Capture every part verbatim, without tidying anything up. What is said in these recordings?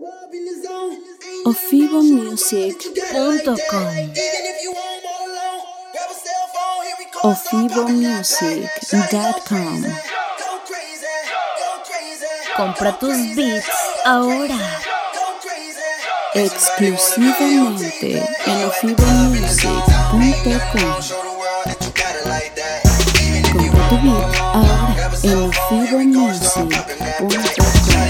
Ofibo Music punto com. Ofibo Music punto com. Compra tus beats ahora. Exclusivamente en Ofibo Music punto com. Compra tu beat ahora en Ofibo Music punto com.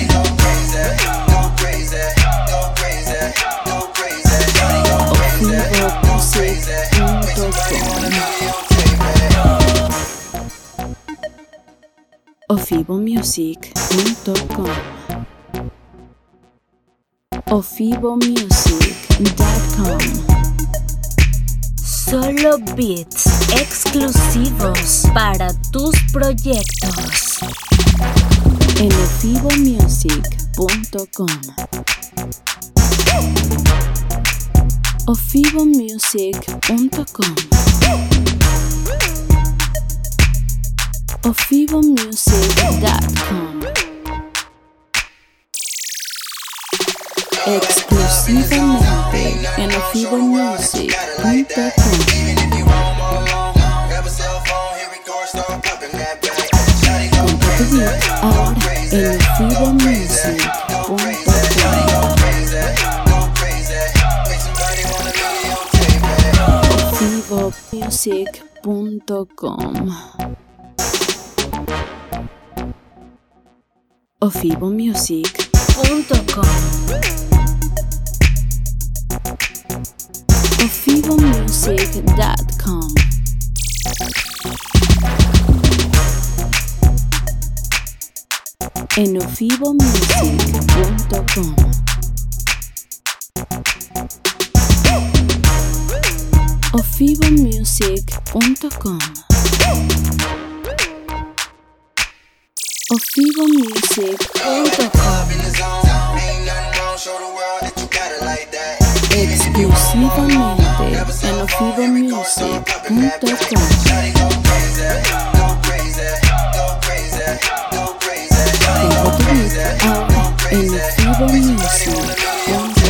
Ofibo Music punto com. Ofibo Music punto com. Solo beats exclusivos para tus proyectos en Ofibo Music punto com. Ofibo Music punto com. Ofibo Music punto com. Exclusivamente en Ofibo Music punto com. Compra tu beat ahora en Ofibo Music punto com. Ofibo Music punto com. Ofibo Music punto com. Ofibo Music punto com. En Ofibo Music punto com. Ofibo Music punto com. Ofibo Music punto com. Exclusivamente en Ofibo Music punto com. Compra tu beat ahora en Ofibo Music punto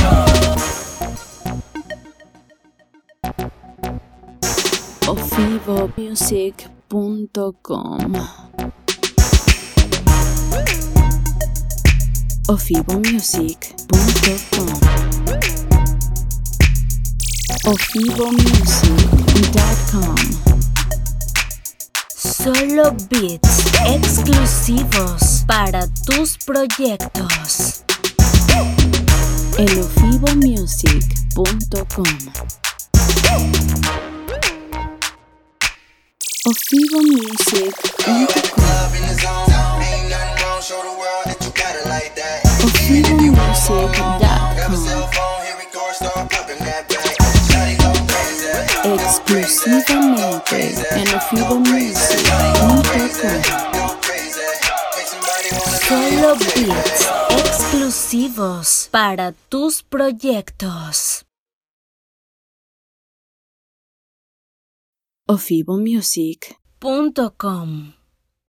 com. Ofibo Music punto com. Ofibo Music punto com. Ofibo Music punto com. Solo beats exclusivos para tus proyectos en Ofibo Music punto com. Ofibo Music punto com. Ofibo Music punto com. Exclusivamente en Ofibo Music punto com. Solo beats exclusivos para tus proyectos. Ofibo Music punto com.